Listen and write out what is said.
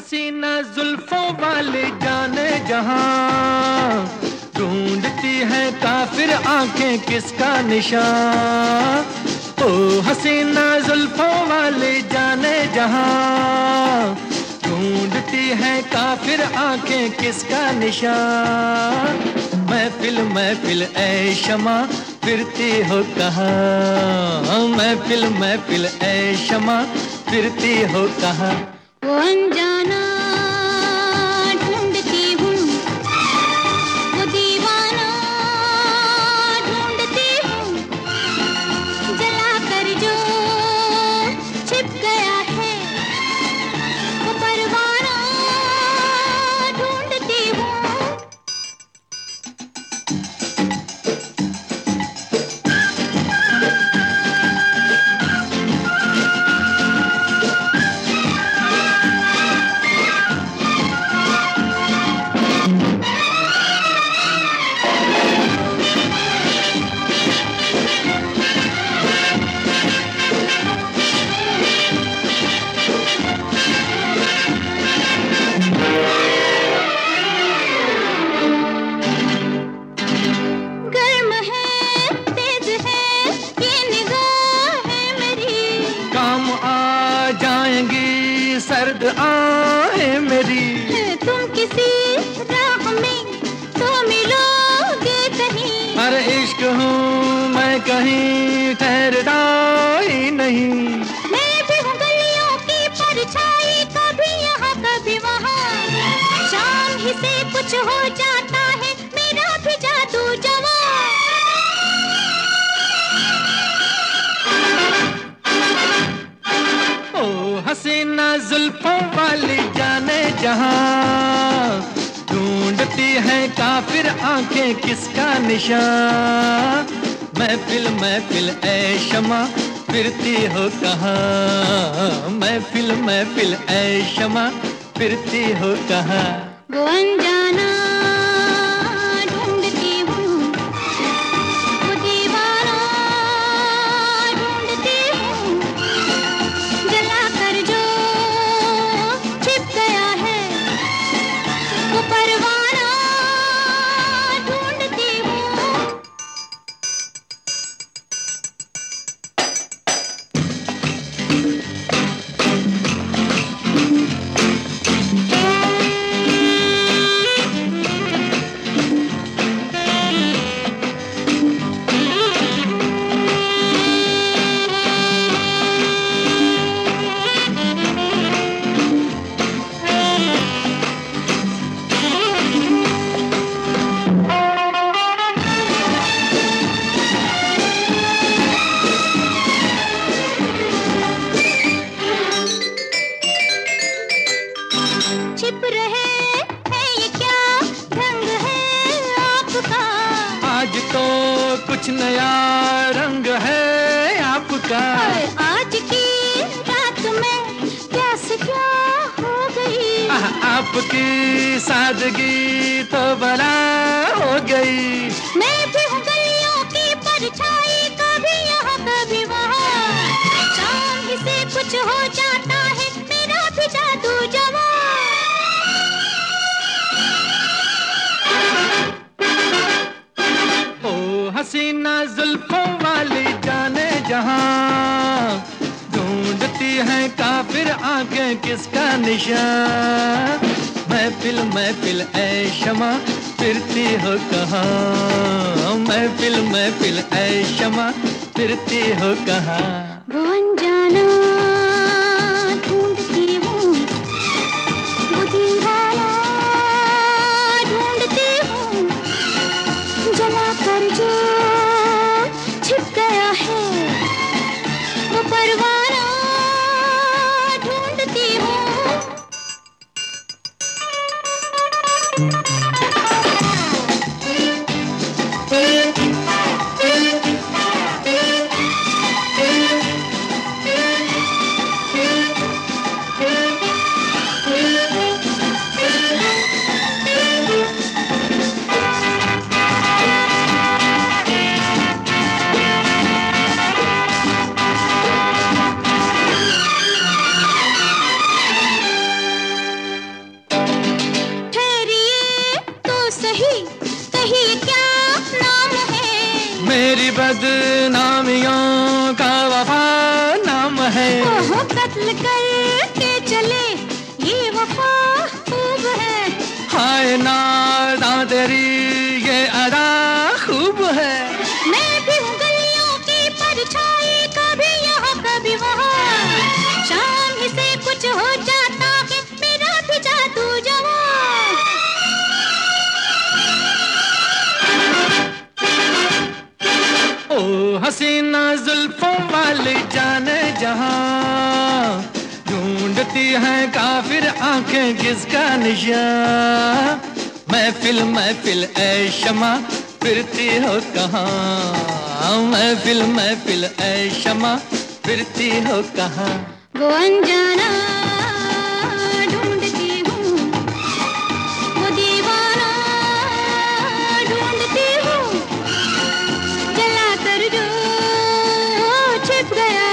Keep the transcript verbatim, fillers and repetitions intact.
हसीना जुल्फों वाले जाने जहां, ढूंढती है काफिर आंखें किसका निशान। ओ हसीना जुल्फों वाले जाने जहां, ढूंढती है काफिर आंखें किसका निशान। महफिल महफिल ऐ शमा फिरती हो कहाँ, महफिल महफिल ऐ शमा फिरती हो कहाँ। वो अनजाना ढूंढती हूँ, वो दीवाना ढूंढती हूँ, जला कर जो छिप गया है वो परवाना ढूंढती हूँ। सर्द आए मेरी, तुम किसी राह में तो मिलोगे कहीं। अरे इश्क हूँ मैं कहीं ठहरता ही नहीं। मैं भी हूँ गलियों की परछाई, कभी यहाँ कभी वहाँ, शाम ही से कुछ हो जाता है मेरा भी जादू जवां। हसीना जुल्फों वाली जाने जहां, ढूंढती है काफिर आंखें किसका निशान। महफिल महफिल ऐ शमा फिरती हो कहाँ, महफिल महफिल ऐ शमा फिरती हो कहाँ। वो अनजाना ढूंढती हूँ, वो दीवाना ढूंढती हूँ, जला कर जो छिप गया है वो परवाना ढूंढती हूँ। छिप रहे है ये क्या रंग है आपका, आज तो कुछ नया रंग है आपका। आज की रात में प्यास क्या हो गई, आपकी सादगी तो बला हो गई। मैं भी हूँ गलियों की परछाई, कभी यहाँ कभी वहाँ, शाम ही से कुछ हो जाता है मेरा भी जादू जवां। हसीना जुल्फों वाली जाने जहां, ढूंढती है काफिर आंखें किसका निशान। महफिल महफिल ऐ शमा फिरती हो कहाँ, महफिल महफिल ऐ शमा फिरती हो कहाँ। वो अनजाना ढूंढती हूँ, वो दीवाना ढूंढती हूँ, जला कर जो छिप गया है वो परवाना ढूंढती हूँ। बदनामियों का वफा नाम है। ओहो कत्ल करके चले ये वफा खूब है। हाय नादा तेरी ये अदा खूब है। मैं भी हूँ गलियों की परछाई, कभी यहाँ कभी वहाँ, शाम ही से कुछ हो जाता है मेरा भी जादू जवां। ओ हसीना जुल्फों वाली जाने जहां, ढूंढती है काफिर आंखें किसका निशान। महफिल महफिल ऐ शमा फिरती हो कहाँ, महफिल महफिल ऐ शमा फिरती हो कहाँ। वो अनजाना ढूंढती हूँ, वो दीवाना ढूंढती हूँ, जला कर जो छिप गया